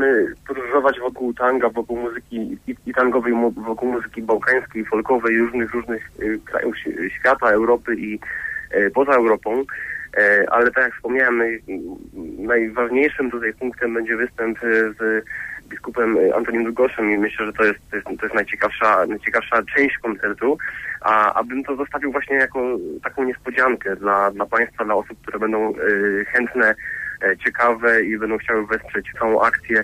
będziemy podróżować wokół tanga, wokół muzyki i tangowej, wokół muzyki bałkańskiej, folkowej, różnych krajów świata, Europy i poza Europą. Ale tak jak wspomniałem, najważniejszym tutaj punktem będzie występ z biskupem Antonim Długoszem i myślę, że to jest najciekawsza część koncertu, abym to zostawił właśnie jako taką niespodziankę dla Państwa, dla osób, które będą chętne, ciekawe i będą chciały wesprzeć całą akcję.